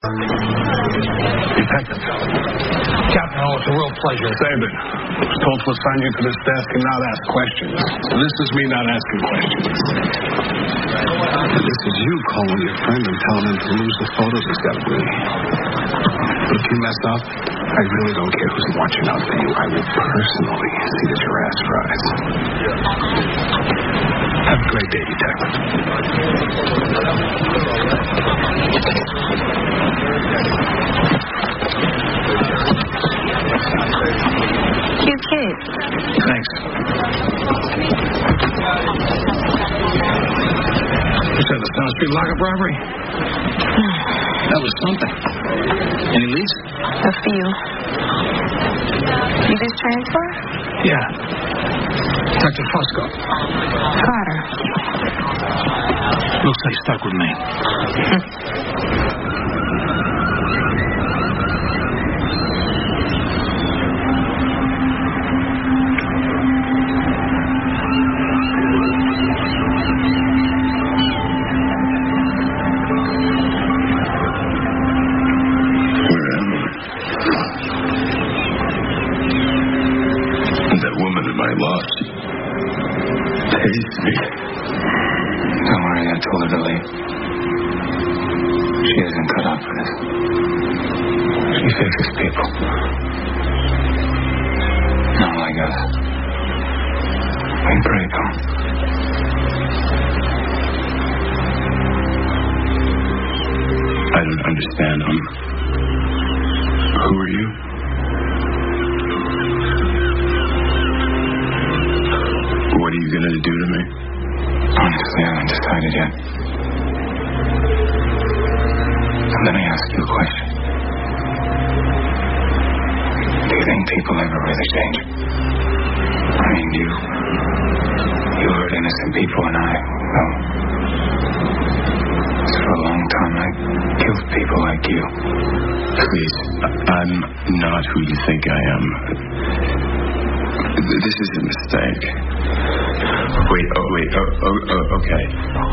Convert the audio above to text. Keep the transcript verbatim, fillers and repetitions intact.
Detective. Captain, oh, it's a real pleasure. Saban, I was told to assign you to this desk and not ask questions. This is me not asking questions. This is you calling your friend and telling him to lose the photos he's got of me. But if you mess up, I really don't care who's watching out for you. I will personally see that your ass fries. Have a great day, Detective. Cute kid. Thanks. You said the South Street lockup robbery? That was something. Any leads? A few. You just transfer? Yeah. Doctor Fusco. Carter. Looks like stuck with me. Don't worry, I told her to leave. She isn't cut out for this. She fixes people. Not like us. We break them. I don't understand. Um, who are you? What are you going to do to me? Honestly, I haven't decided yet. Let me ask you a question. Do you think people ever really change? I mean, you... You hurt innocent people and I... Well... For a long time, I killed people like you. Please, I'm not who you think I am. This is a mistake. Wait, oh, wait, oh, oh, oh, okay.